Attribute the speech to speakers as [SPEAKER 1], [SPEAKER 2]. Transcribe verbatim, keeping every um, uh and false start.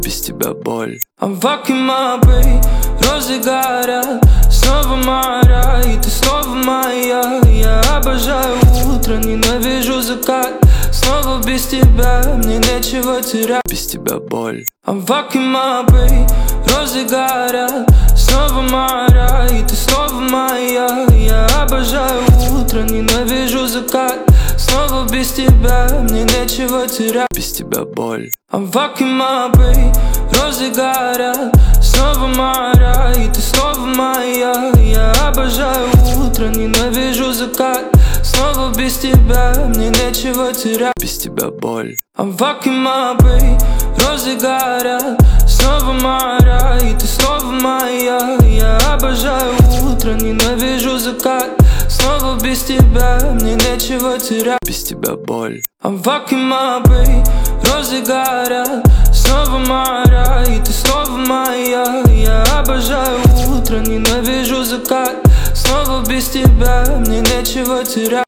[SPEAKER 1] без тебя боль.
[SPEAKER 2] Аваки мапы, розы горят, снова мара, и ты снова моя. Я обожаю утро, ненавижу закат, снова без тебя, мне нечего терять.
[SPEAKER 1] Без тебя боль.
[SPEAKER 2] Аваки мапы, розы горят, снова мара, и ты снова моя. Я обожаю утро, ненавижу закат, снова без тебя, мне нечего терять.
[SPEAKER 1] Без тебя боль.
[SPEAKER 2] Аваки мапы, розы горят, снова мара, и ты снова моя. Я обожаю утро, ненавижу закат, снова без тебя, мне нечего терять.
[SPEAKER 1] Без тебя боль.
[SPEAKER 2] Аваки мапы, розы горят, снова мара, и ты снова моя. Я обожаю утро, ненавижу закат, снова без тебя, мне нечего терять.
[SPEAKER 1] Без тебя боль.
[SPEAKER 2] Аваки мапы, розы горят, снова мара, и ты снова моя. Я обожаю утро, ненавижу закат, снова без тебя, мне нечего терять.